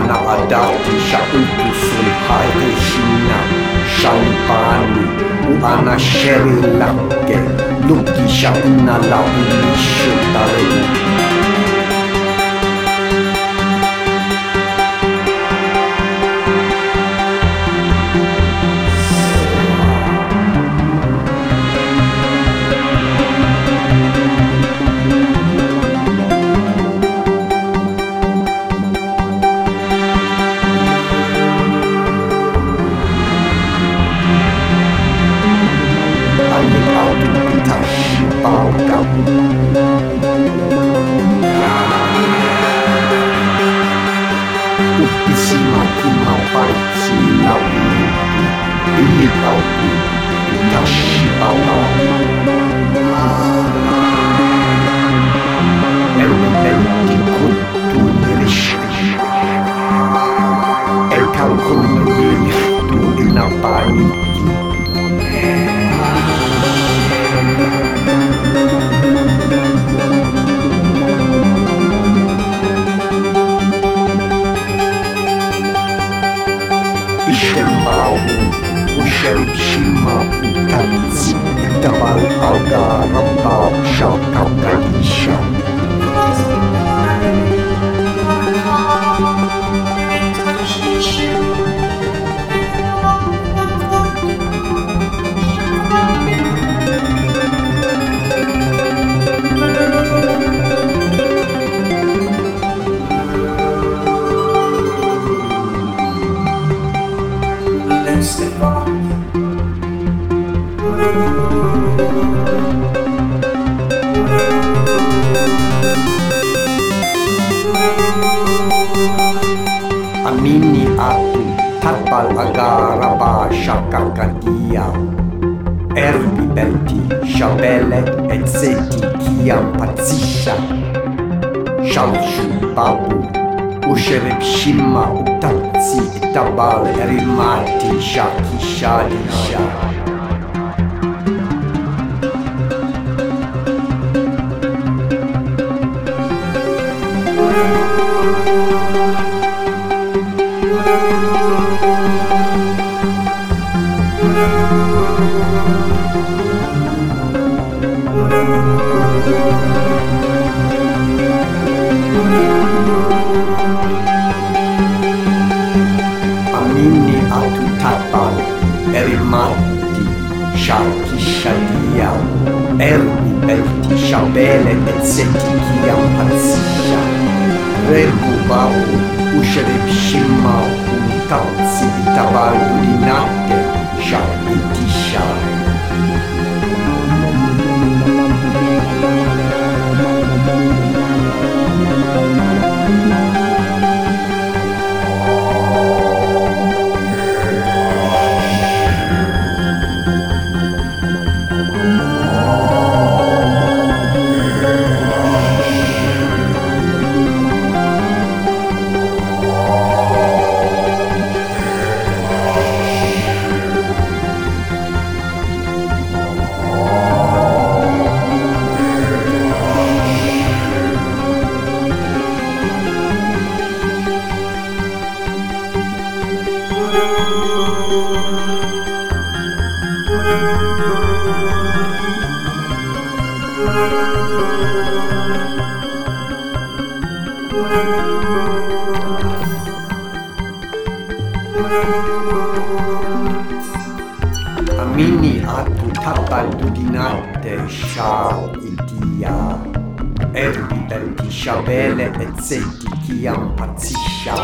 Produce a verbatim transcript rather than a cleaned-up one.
Mana adati shautusun haireshina Shalipani uana sherilake Luki shauna la unishutare Uppisima kimau paitsi laui Ili pauku itashi pauka Elmi belti kuntu nirishi El kalkunnu yihtu inapani Ishembau, usherib shima utatsi Itabal alga rabau shakau kadisha Amini aku tapal agaraba shakakadia Erbi belti shabele et seti kiam patsisha Shalshu babu usherib shima utatsi itabal erimati shaki shalisha Amini atu tapal erimati shaki shadia Erbi belti shabele et seti kiam patsisha Rebu babu usherib shima utatsi itabal udinate shakitisha Amini atu tapal dudinate sha idia Erbi belti shabele et seti kiam patsisha